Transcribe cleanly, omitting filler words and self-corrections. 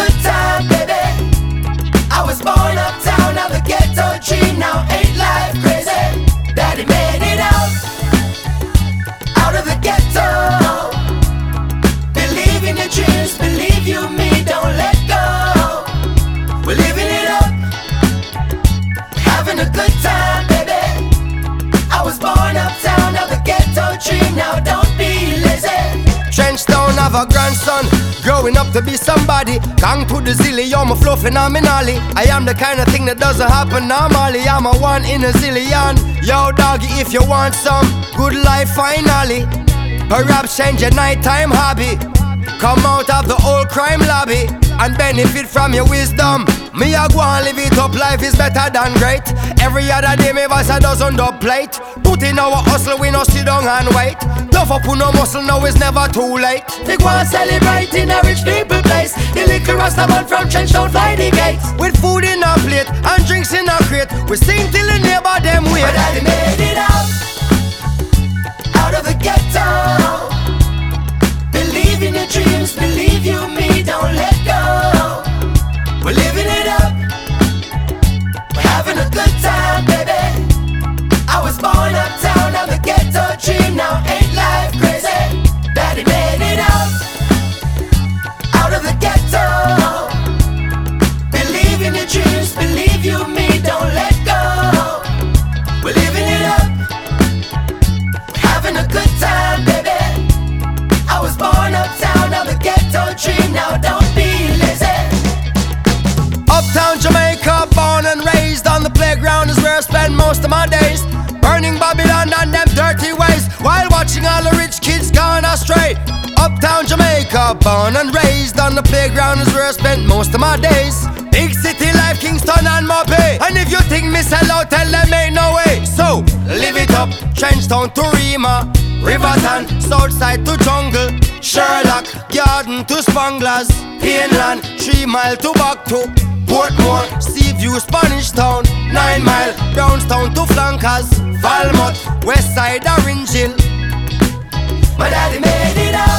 good time, baby. I was born uptown, now the ghetto dream. Now ain't life crazy? Daddy made it out of the ghetto. Believe in your dreams, believe you me, don't let go. We're living it up, having a good time, baby. I was born uptown, now the ghetto dream. Now don't be lazy. Trenchtown have a grandson, growing up to be somebody. Gang to the zilly, you're my flow phenomenally. I am the kind of thing that doesn't happen normally. I'm a one in a zillion. Yo doggy, if you want some good life finally, perhaps change your nighttime hobby. Come out of the old crime lobby and benefit from your wisdom. Me a go and live it up, life is better than great. Every other day me voice a dozen dub plate. Put in our hustle, we no sit down and wait. Tough up with no muscle, now it's never too late. They go and celebrate in a rich people place. The liquor Rastaman from Trenchtown fly the gates. With food in a plate and drinks in a crate, we sing till the neighbor them wait. My daddy made it out of the ghetto. Believe in your dreams, believe you me, don't let go. We're living it up, we're having a good time, baby. I was born uptown, now the ghetto dream. Now ain't life crazy? Daddy made it out of the ghetto. Believe in your dreams, believe you me, don't let go. We're living it up, we're having a good time, baby. I was born uptown, now the ghetto dream. Now don't be lazy. Uptown Jamaica, born and raised on the playground is where I spend most of my days. Burning Babylon and them dirty ways, while watching all the rich kids gone astray. Uptown Jamaica, born and raised on the playground is where I spent most of my days. Big city life, Kingston and Mopey. And if you think me sell out, tell them ain't no way. So, live it up, Trenchtown to Rima, Riverton, Southside to Jungle, Sherlock, Garden to Spanglers, Pineland, 3 Mile to Backto, Portmore, Seaview, Spanish Town, 9 Mile, Brownstown to Flankers, Falmouth, Westside, Orange Hill. My daddy made it